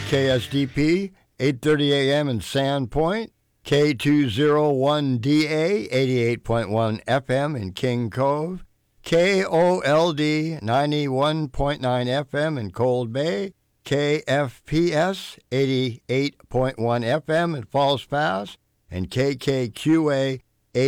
KSDP, 8:30 a.m. in Sandpoint, K201DA, 88.1 FM in King Cove, KOLD, 91.9 FM in Cold Bay, KFPS, 88.1 FM in Falls Pass, and KKQA,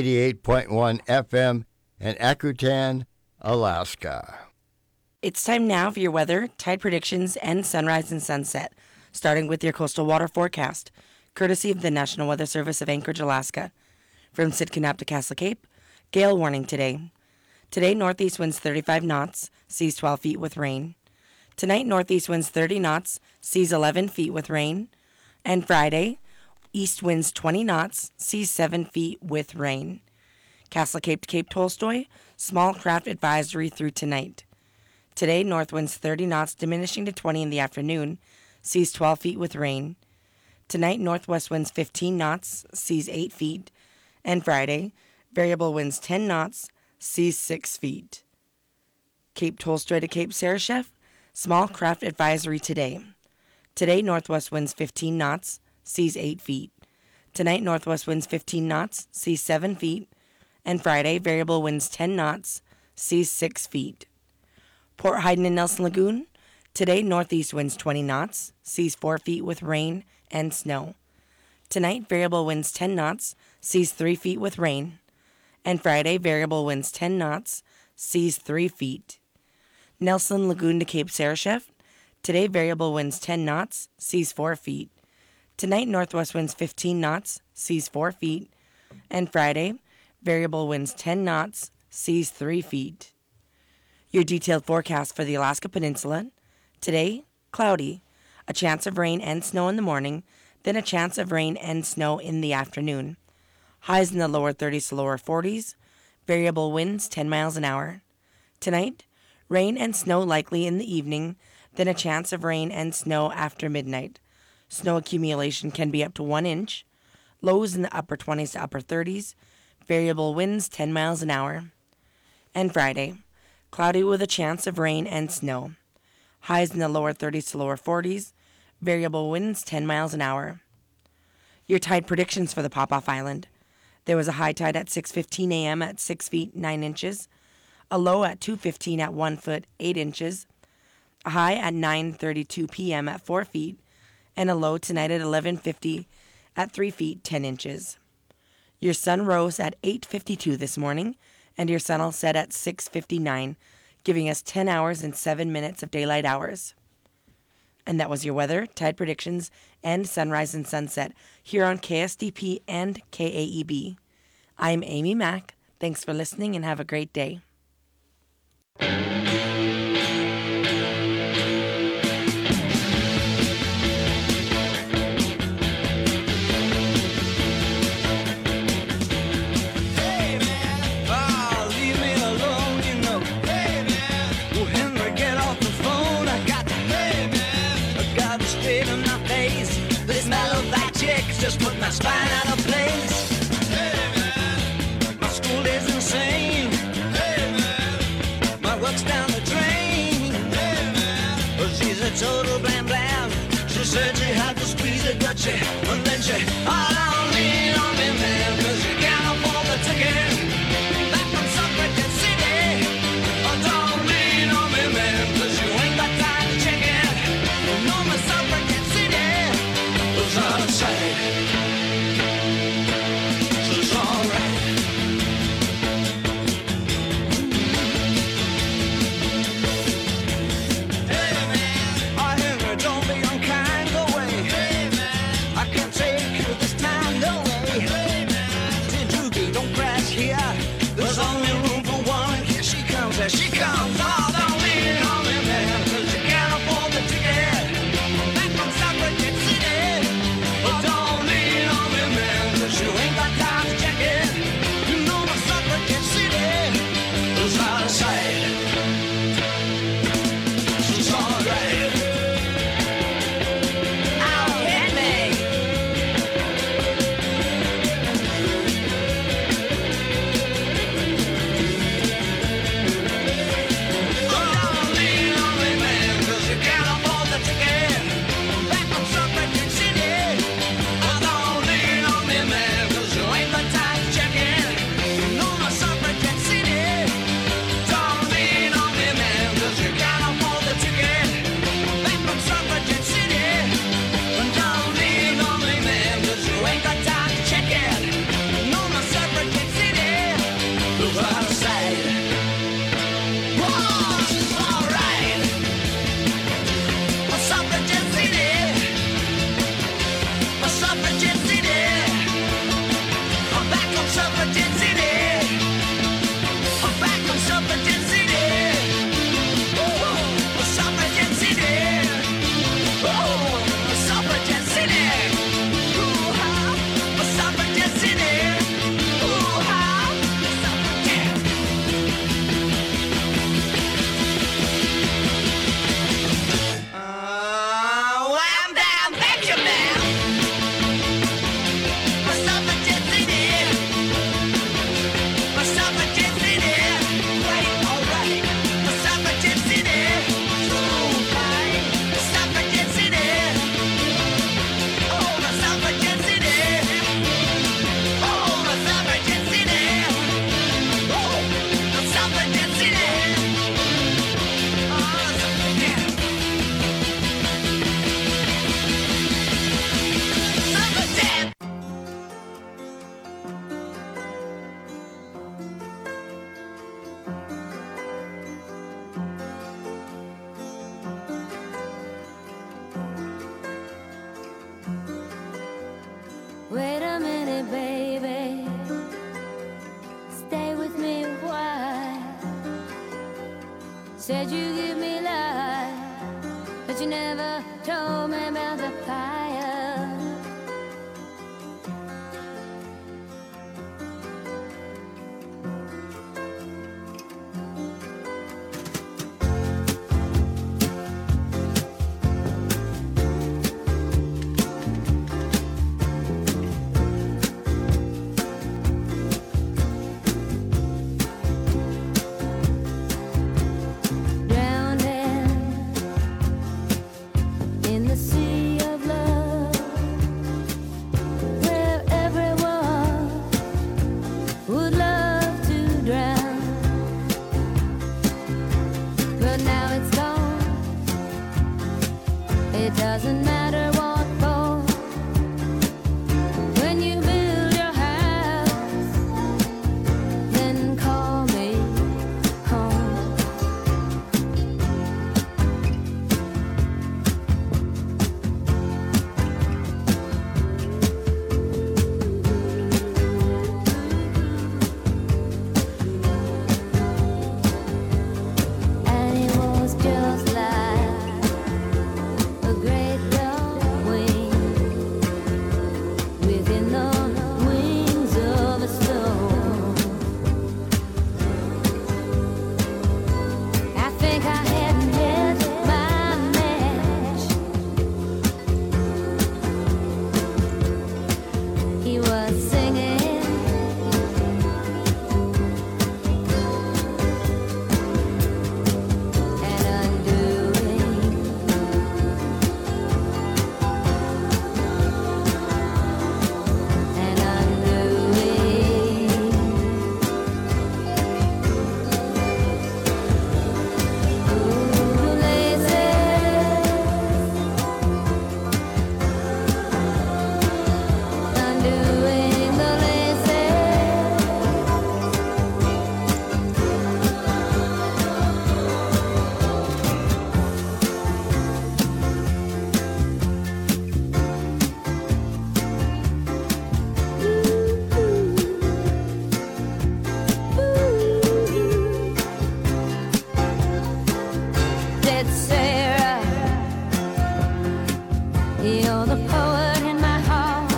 88.1 FM in Akutan, Alaska. It's time now for your weather, tide predictions, and sunrise and sunset, starting with your coastal water forecast, courtesy of the National Weather Service of Anchorage, Alaska. From Sitka to Castle Cape, gale warning today. Today, northeast winds 35 knots, seas 12 feet with rain. Tonight, northeast winds 30 knots, seas 11 feet with rain. And Friday, east winds 20 knots, seas 7 feet with rain. Castle Cape to Cape Tolstoy, small craft advisory through tonight. Today, north winds 30 knots, diminishing to 20 in the afternoon, seas 12 feet with rain. Tonight, northwest winds 15 knots, seas 8 feet. And Friday, variable winds 10 knots, seas 6 feet. Cape Tolstoy to Cape Sarashef, small craft advisory today. Today, northwest winds 15 knots, seas 8 feet. Tonight, northwest winds 15 knots, seas 7 feet. And Friday, variable winds 10 knots, seas 6 feet. Port Hayden and Nelson Lagoon, today, northeast winds 20 knots, seas 4 feet with rain and snow. Tonight, variable winds 10 knots, seas 3 feet with rain. And Friday, variable winds 10 knots, seas 3 feet. Nelson Lagoon to Cape Sarashef, today, variable winds 10 knots, seas 4 feet. Tonight, northwest winds 15 knots, seas 4 feet. And Friday, variable winds 10 knots, seas 3 feet. Your detailed forecast for the Alaska Peninsula. Today, cloudy, a chance of rain and snow in the morning, then a chance of rain and snow in the afternoon. Highs in the lower 30s to lower 40s, variable winds 10 miles an hour. Tonight, rain and snow likely in the evening, then a chance of rain and snow after midnight. Snow accumulation can be up to 1 inch. Lows in the upper 20s to upper 30s, variable winds 10 miles an hour. And Friday, cloudy with a chance of rain and snow. Highs in the lower 30s to lower 40s, variable winds 10 miles an hour. Your tide predictions for the Popoff Island. There was a high tide at 6:15 a.m. at 6 feet 9 inches, a low at 2:15 at 1 foot 8 inches, a high at 9:32 p.m. at 4 feet, and a low tonight at 11:50 at 3 feet 10 inches. Your sun rose at 8:52 this morning, and your sun will set at 6:59, giving us 10 hours and 7 minutes of daylight hours. And that was your weather, tide predictions, and sunrise and sunset here on KSDP and KAEB. I'm Amy Mack. Thanks for listening and have a great day. Just put my spine out of place. Hey man, my school is insane. Hey man, my work's down the drain. Hey man, well, she's a total blam blam. She said she had to squeeze a Dutchie, and then she all on lean on me, man, 'cause you can't afford the ticket back from Suffragette City. Oh, don't lean on me, man, 'cause you ain't got time to check it. No, my Suffragette City was out of sight. Take you this time. doesn't matter what for. When you build your house, then call me home. And it was just like a great dark wing within the wings of a storm. I think I had hit my match. He was singing, and undoing, and undoing. Ooh, lazy, undoing the lazy. Said Sarah, you're the poet in my heart.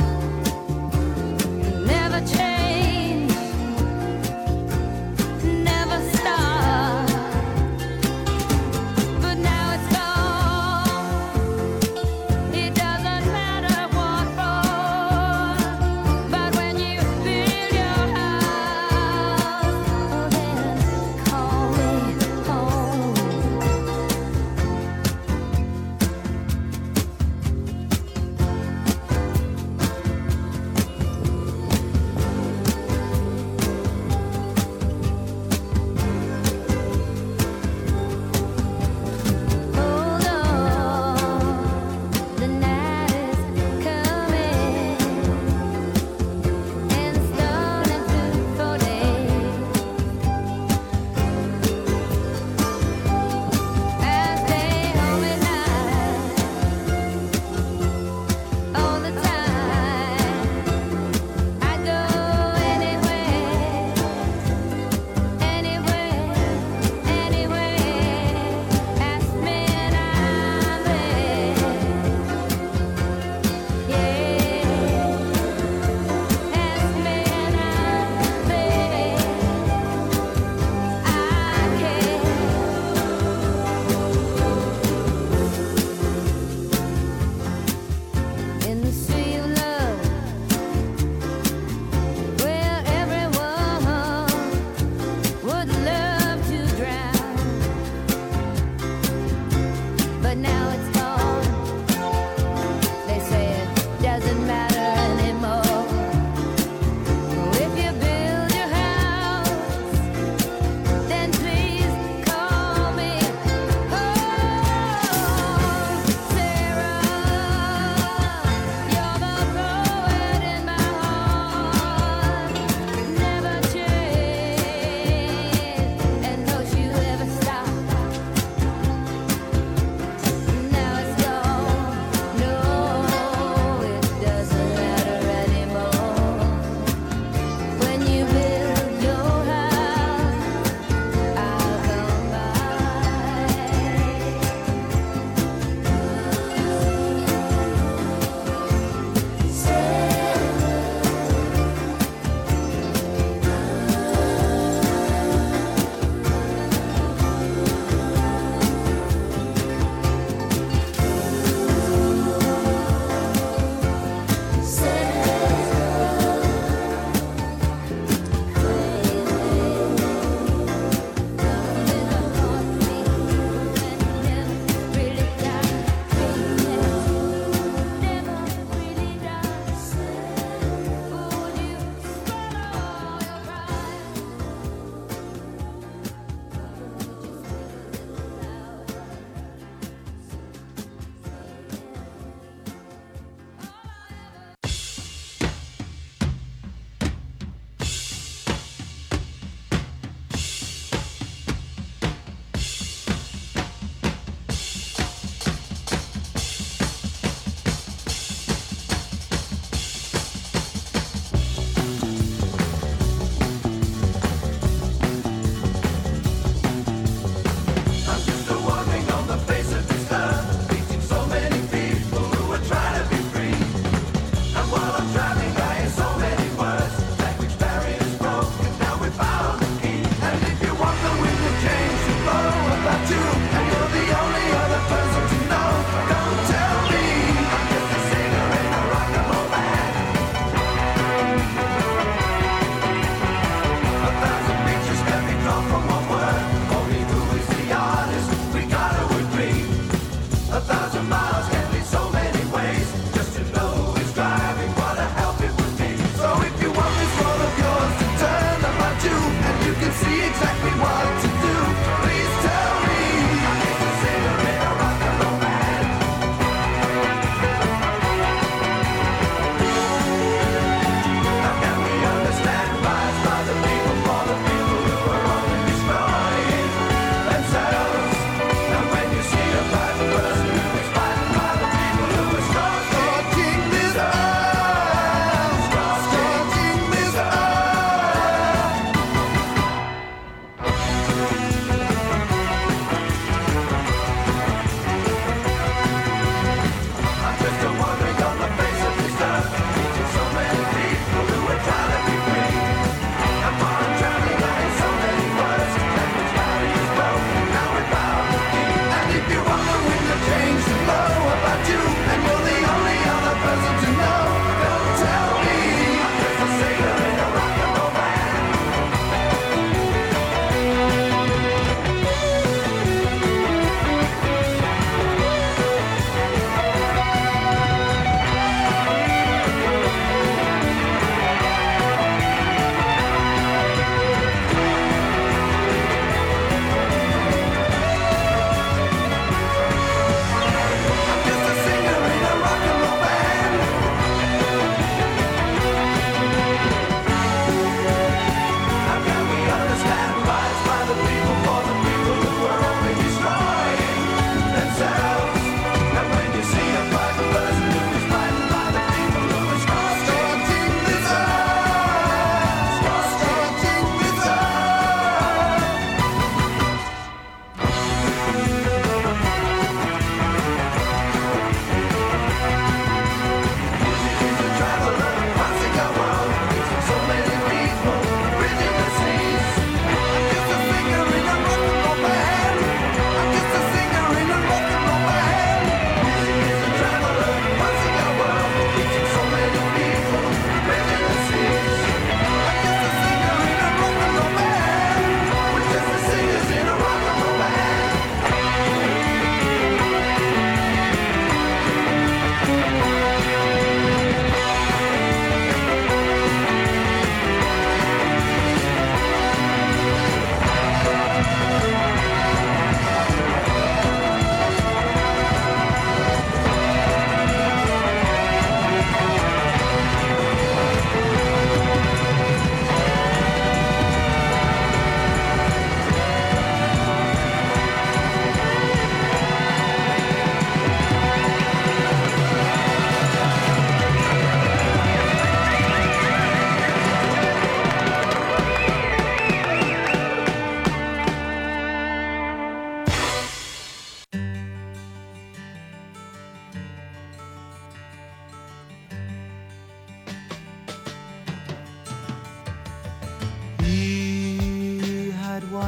Never change, never stop. But now it's gone. It doesn't matter what for. But when you build your house, oh, then call me home.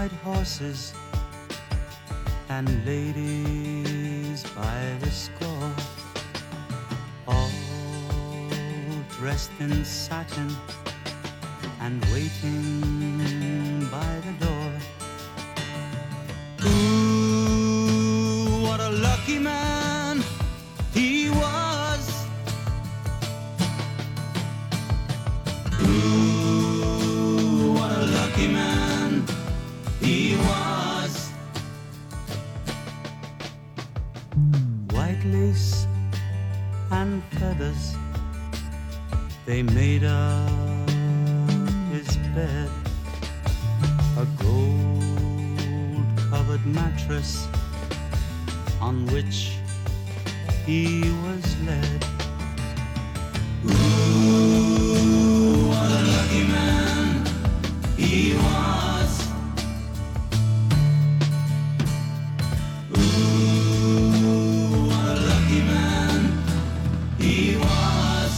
white horses and ladies by the score, all dressed in satin and waiting by the door. Ooh, what a lucky man he was. Ooh, what a lucky man he was. White lace and feathers, they made up his bed. A gold-covered mattress on which he was led. Ooh, what a lucky man he was. Ooh, what a lucky man he was.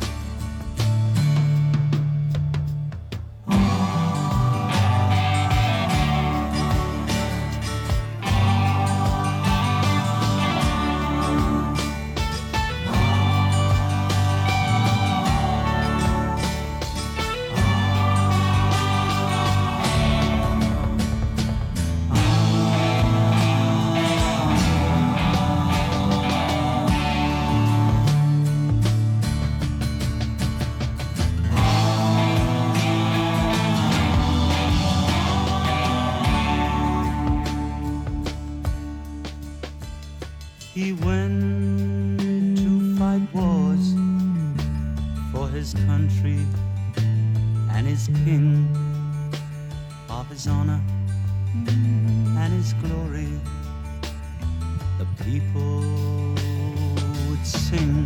He went to fight wars for his country and his king, of his honor and his glory. The people would sing.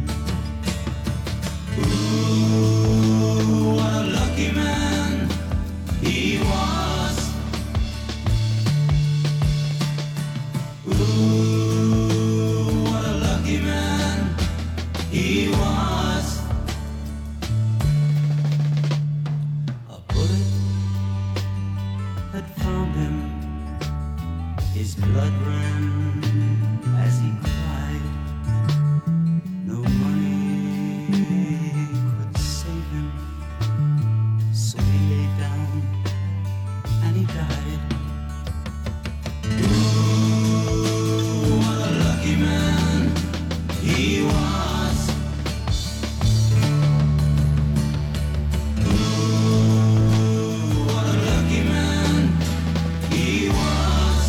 Ooh, what a lucky man he was. Ooh, what a lucky man he was. A bullet had found him. His blood ran as he cried. No money could save him, so he lay down and he died. Ooh, what a lucky man he was. Ooh, what a lucky man he was.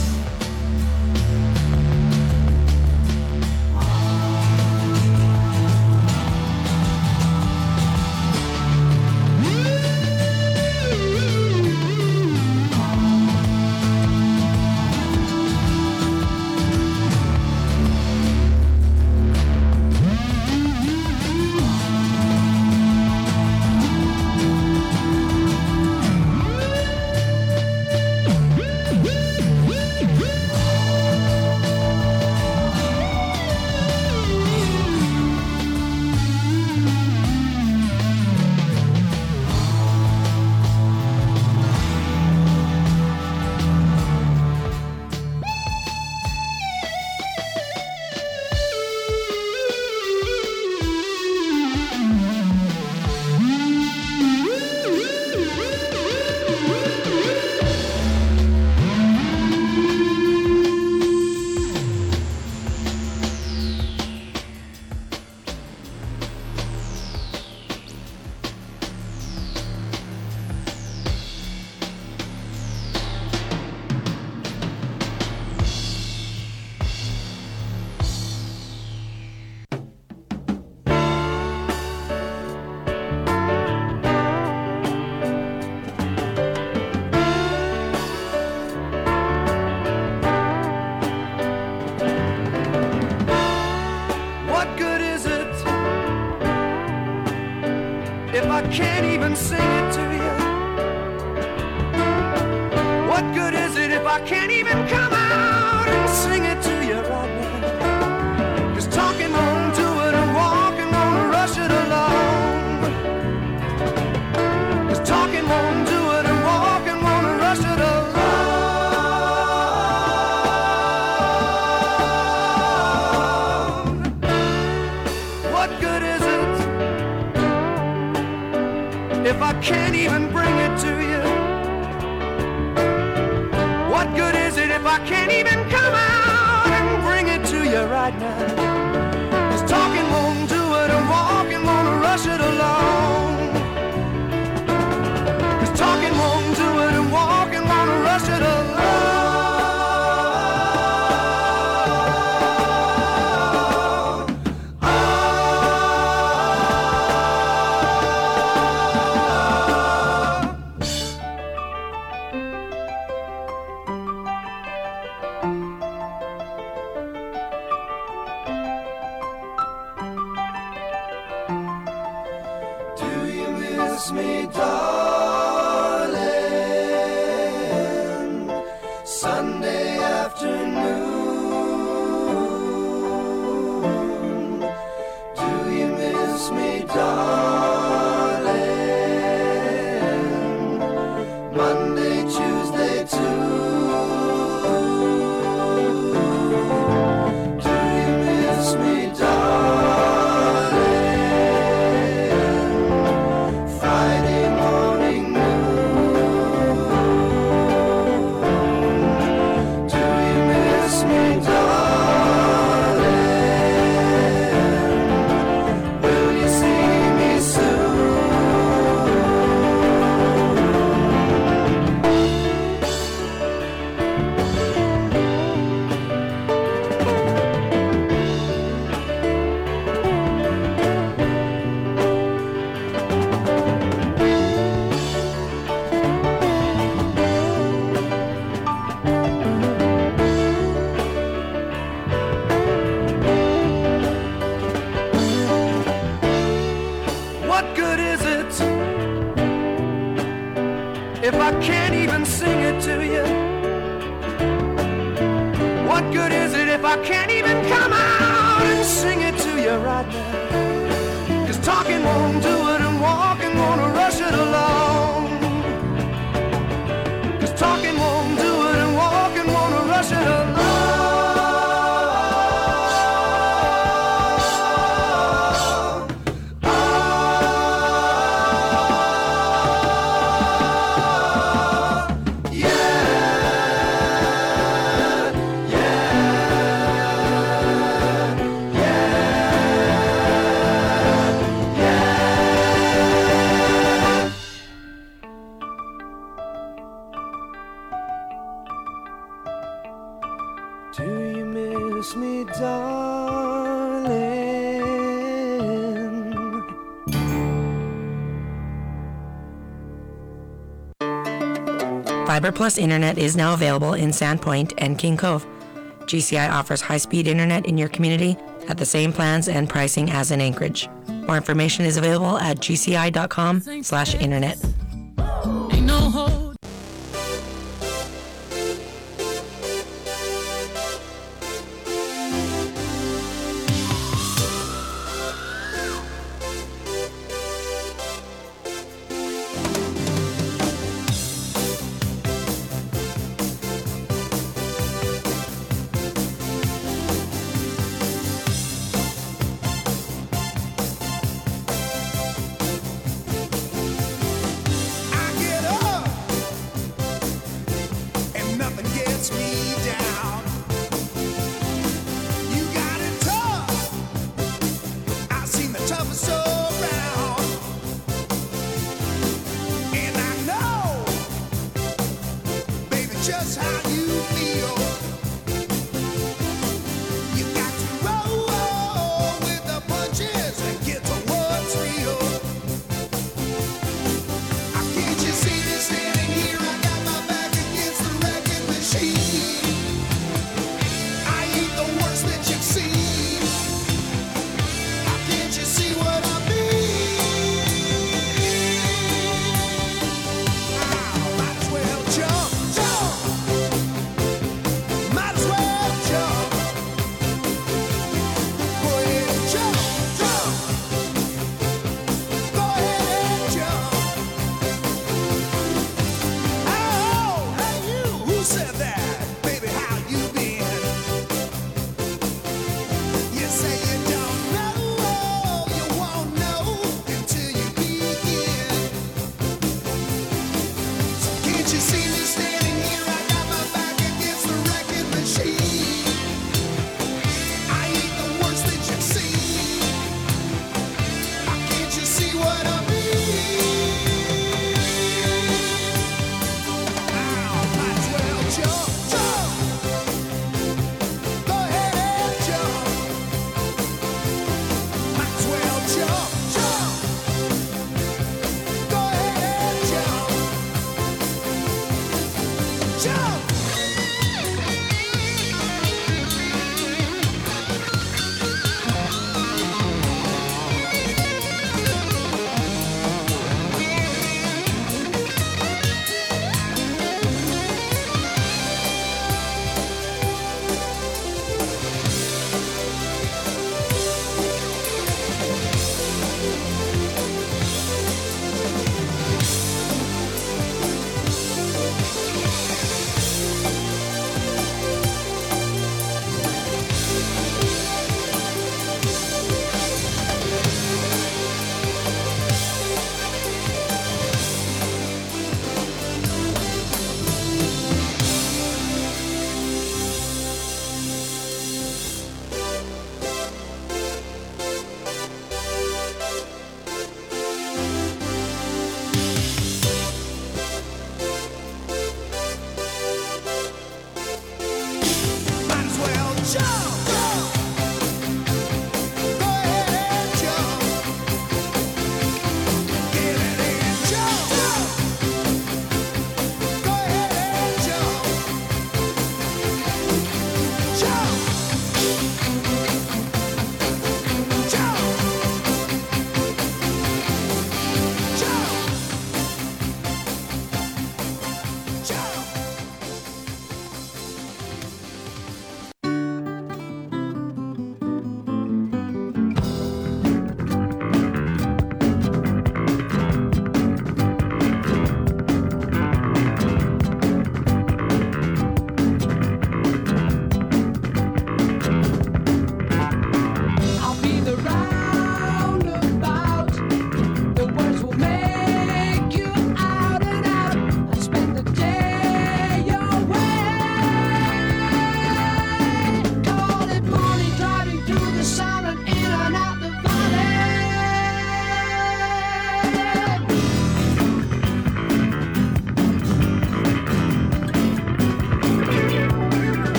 What good is it if I can't even sing it to you? What good is it if I can't even come out and sing it to you right now? 'Cause talking won't do it and walking won't rush it along. 'Cause talking won't do it and walking won't rush it along. if I can't even bring it to you? What good is it if I can't even come out and bring it to you right now? 'Cause talking won't do it and walking won't rush it along. 'Cause talking won't do it and walking won't rush it along. Miss me, darling, Sunday afternoon. Do you miss me, darling, Monday, Tuesday too? Do you miss me, darling, Friday morning noon? Do you miss me, darling? Will you see me soon? What good is it if I can't even sing it to you? What good is it if I can't even come out and sing it to you right now? 'Cause talking won't do it and walking won't rush it along. 'Cause talking won't do it and walking won't rush it along. Do you miss me, darling? Fiber Plus Internet is now available in Sandpoint and King Cove. GCI offers high-speed internet in your community at the same plans and pricing as in Anchorage. More information is available at gci.com/internet. Ain't no hold.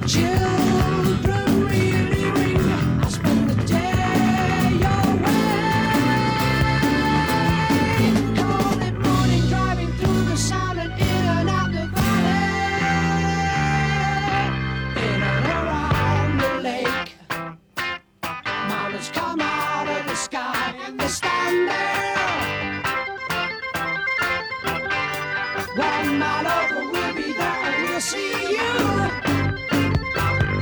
children really ring. I spend the day away. Cold at morning, driving through the sun and in and out the valley, in and around the lake. Mountains come out of the sky and they stand there. 1 mile over, we'll be there and we'll see you.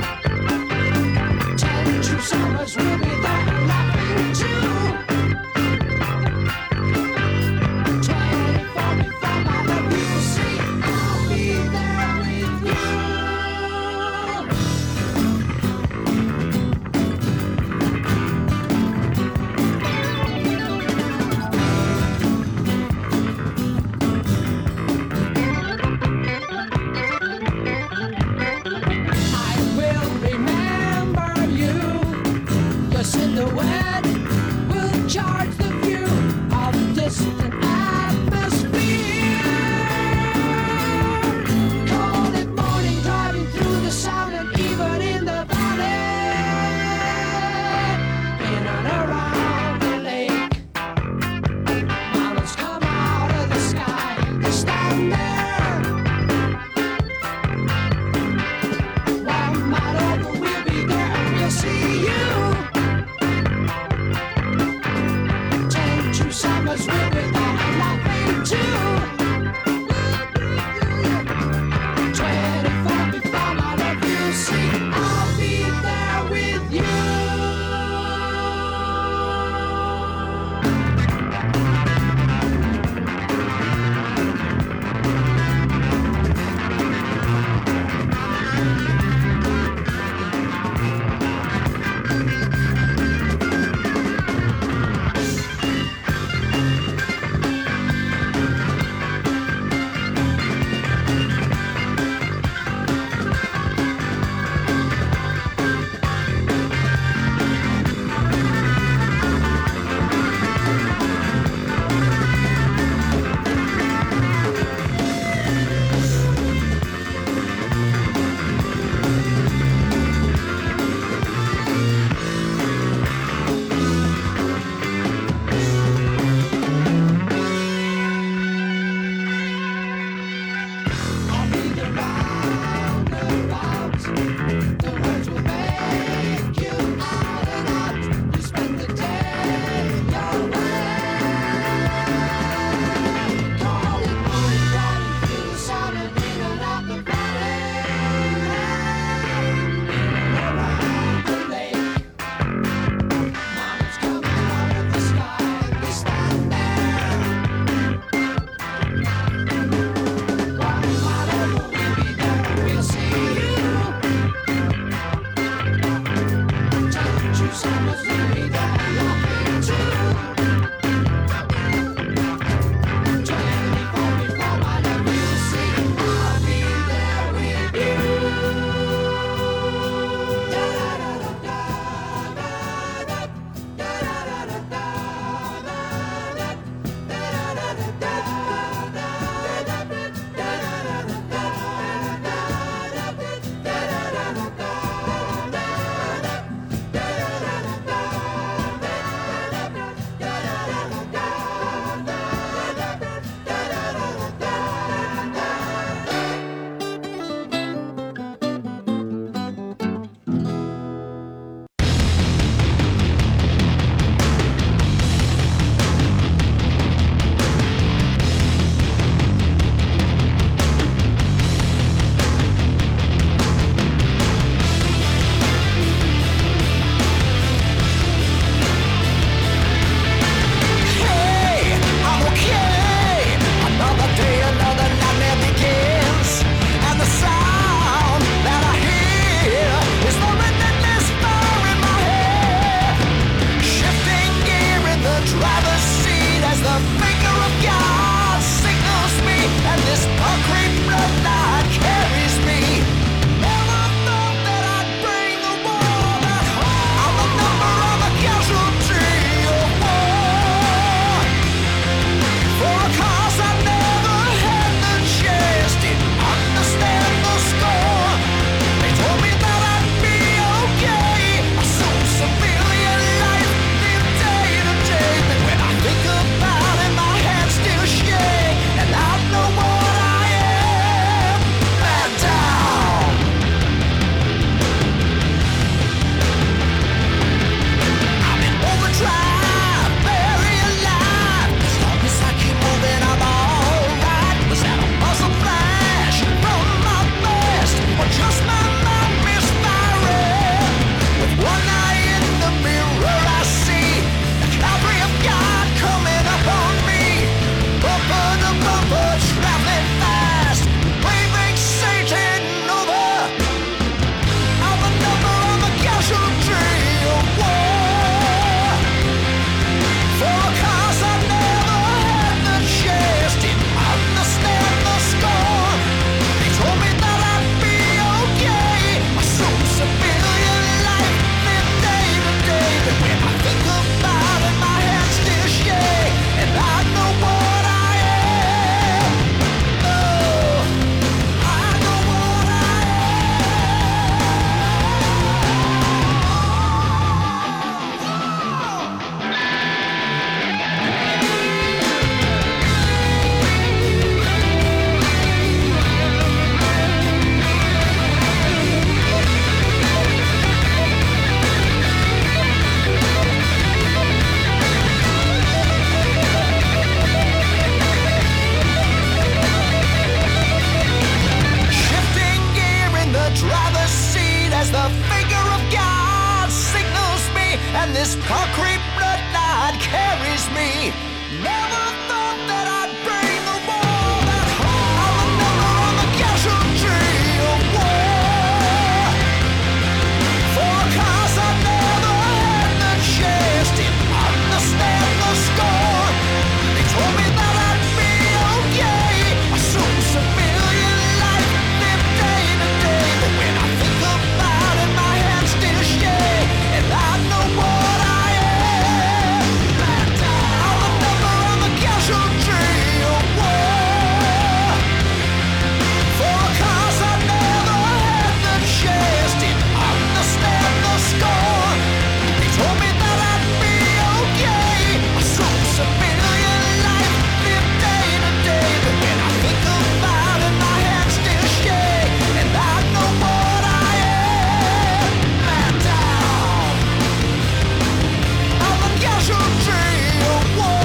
and this concrete bloodline carries me. Never thought that I'd bring the war back home. I'm a casualty of war. For a cause I never had the chance to understand the score. They told me that I'd be okay. Assume civilian life, live day to day. But when I think about it, my hands still shake, and I know what I am. I'm a number, I'm a casualty of war. For a cause I never had the chance to understand the score. They told me that I'd be okay. Assume civilian life, live day to day. But when I think about it, my hands still shake, and I know what I am. Man down. I'm a casualty of war.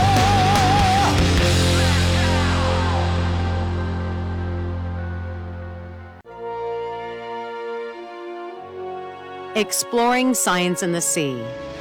Exploring science in the sea.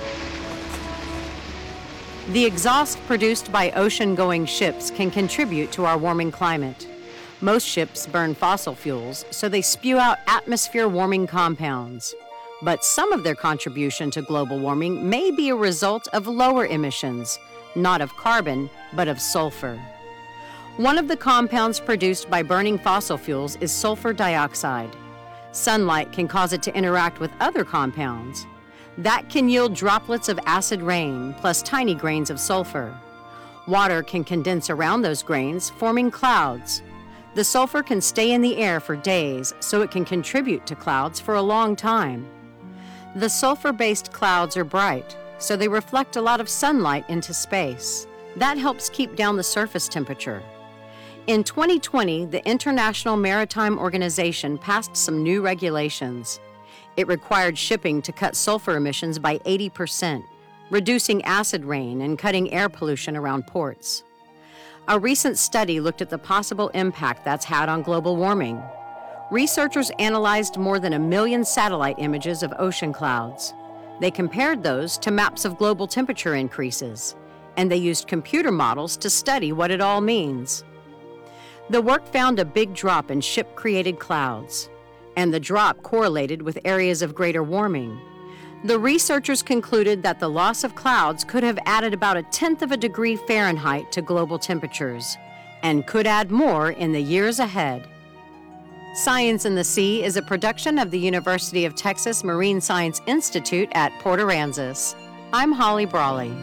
The exhaust produced by ocean-going ships can contribute to our warming climate. Most ships burn fossil fuels, so they spew out atmosphere-warming compounds. But some of their contribution to global warming may be a result of lower emissions, not of carbon, but of sulfur. One of the compounds produced by burning fossil fuels is sulfur dioxide. Sunlight can cause it to interact with other compounds. That can yield droplets of acid rain, plus tiny grains of sulfur. Water can condense around those grains, forming clouds. The sulfur can stay in the air for days, so it can contribute to clouds for a long time. The sulfur-based clouds are bright, so they reflect a lot of sunlight into space. That helps keep down the surface temperature. In 2020, the International Maritime Organization passed some new regulations. It required shipping to cut sulfur emissions by 80%, reducing acid rain and cutting air pollution around ports. A recent study looked at the possible impact that's had on global warming. Researchers analyzed more than 1 million satellite images of ocean clouds. They compared those to maps of global temperature increases, and they used computer models to study what it all means. The work found a big drop in ship-created clouds, and the drop correlated with areas of greater warming. The researchers concluded that the loss of clouds could have added about 1/10 of a degree Fahrenheit to global temperatures, and could add more in the years ahead. Science in the Sea is a production of the University of Texas Marine Science Institute at Port Aransas. I'm Holly Brawley.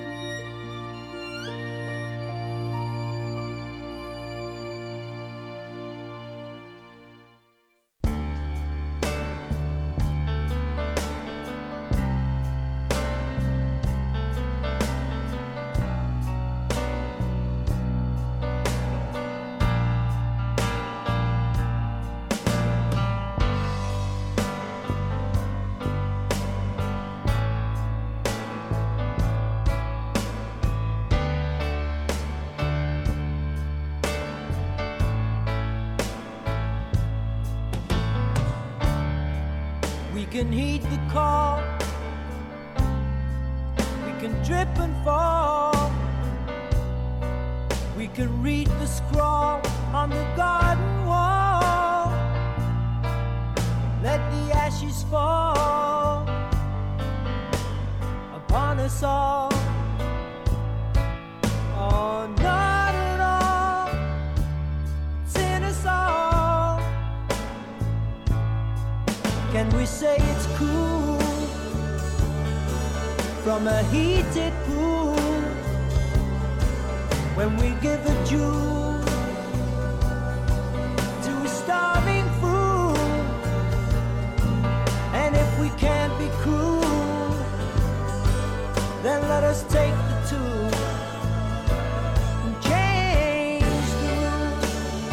We can heed the call, we can trip and fall, we can read the scrawl on the garden wall. Let the ashes fall upon us all. Oh, not at all, it's in us all. Can we say it's cool from a heated pool when we give a jewel to a starving fool? And if we can't be cruel, then let us take the tool and change the rules,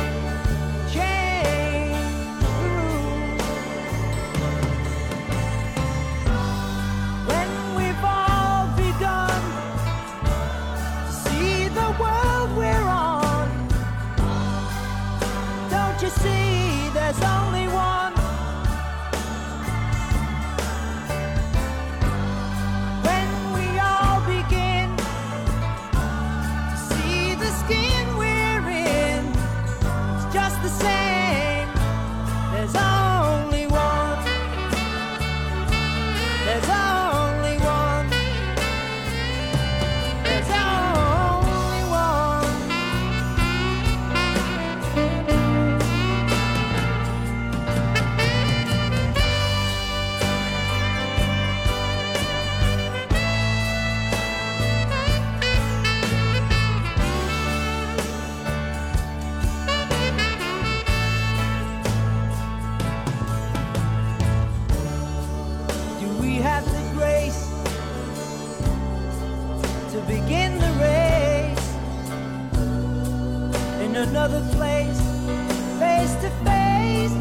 change the rules. When we've all begun to see the world we're on, to begin the race in another place, face to face.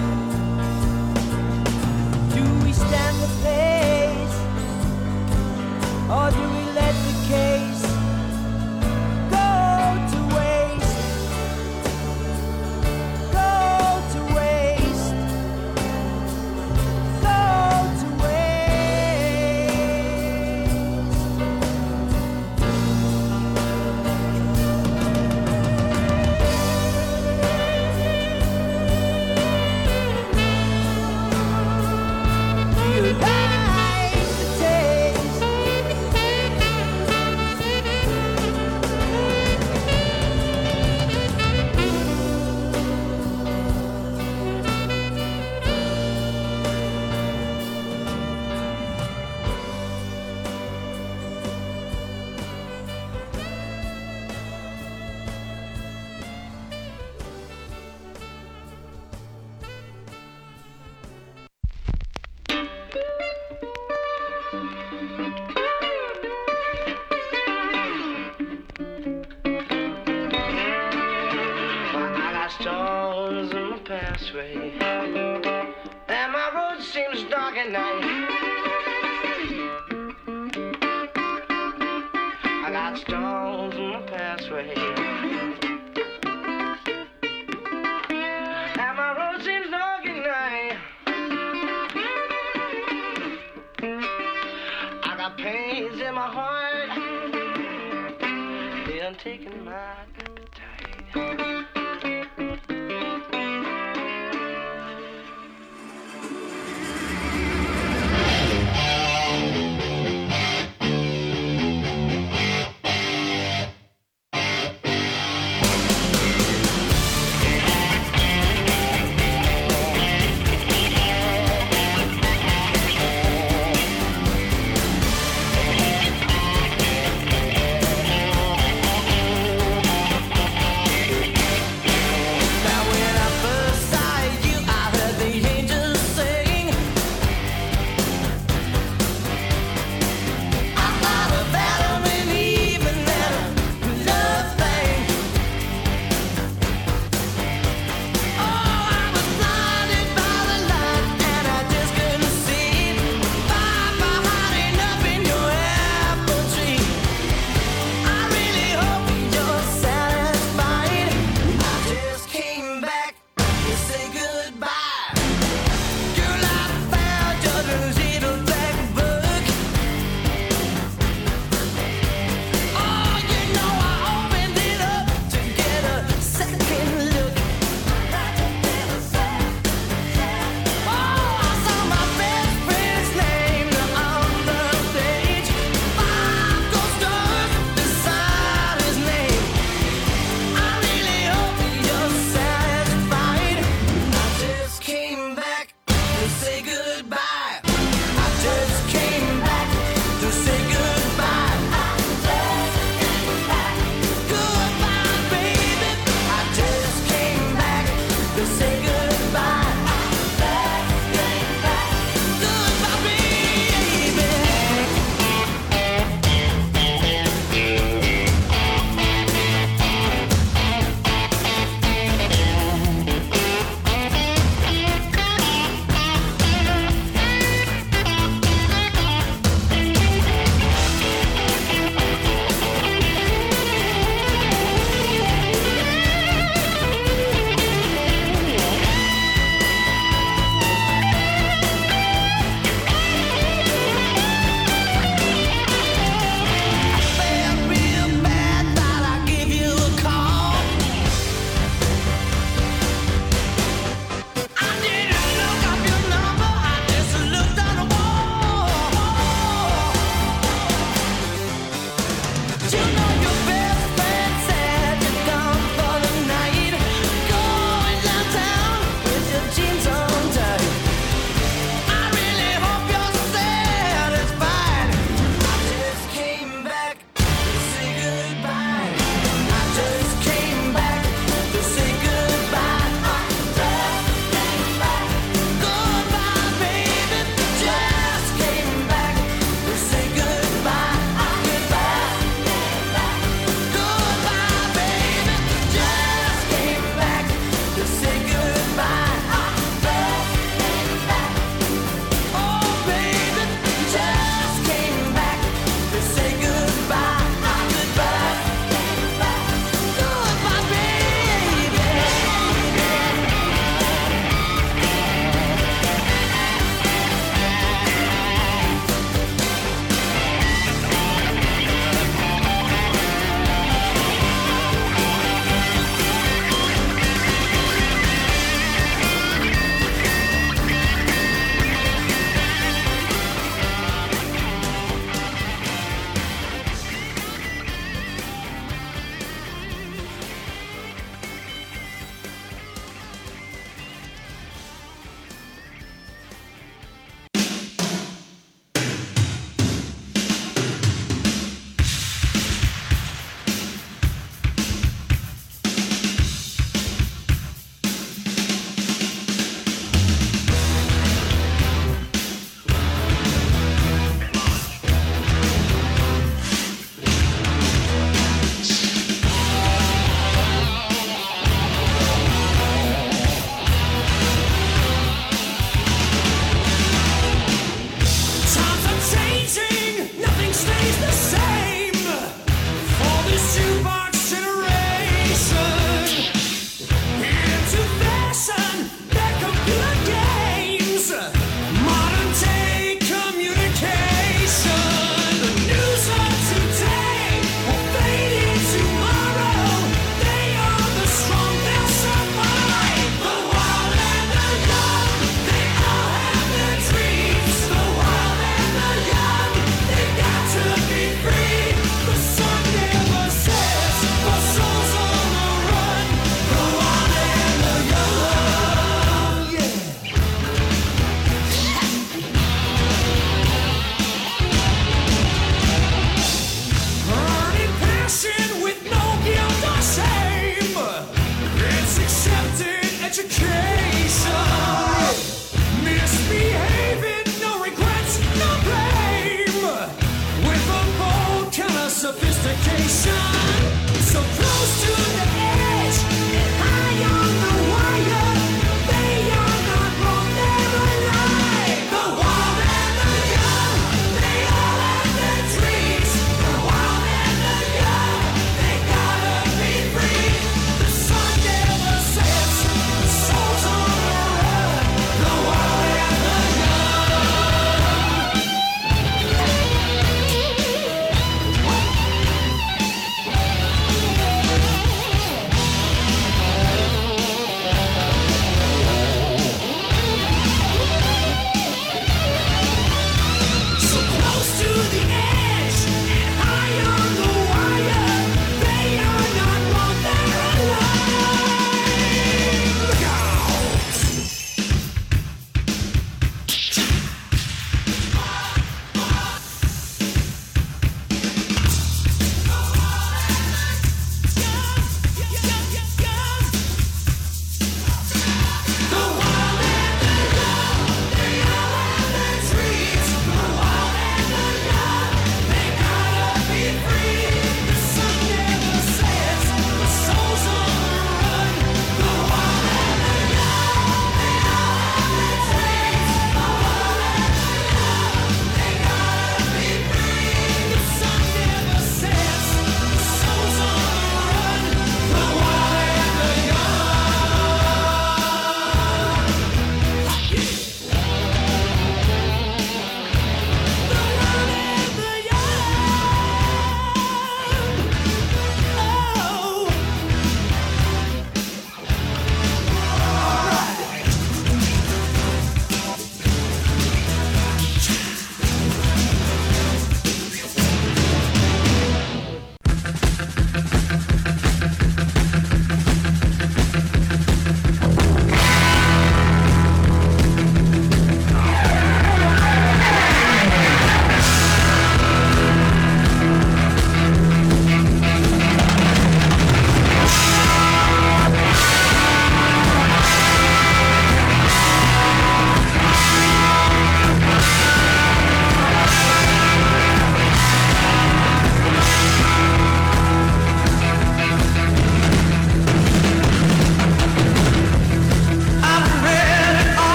Do we stand the pace, or do we let the case go to waste? Go to waste. Go to waste. Do you like the taste? I got stones in my pathway, and my road seems dark at night. I got stones in my pathway, and my road seems dark at night. I got pains in my heart, they done taken my appetite.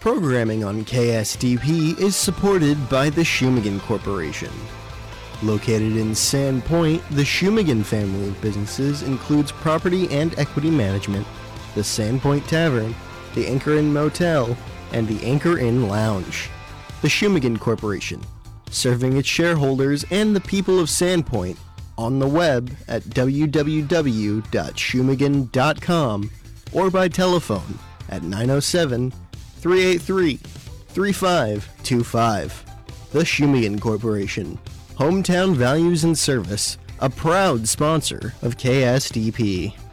Programming on KSDP is supported by the Shumagan Corporation. Located in Sandpoint, the Shumagan family of businesses includes property and equity management, the Sandpoint Tavern, the Anchor Inn Motel, and the Anchor Inn Lounge. The Shumagan Corporation, serving its shareholders and the people of Sandpoint on the web at www.shumagan.com or by telephone at 907-383-3525. The Shumagan Corporation, Hometown Values and Service, a proud sponsor of KSDP.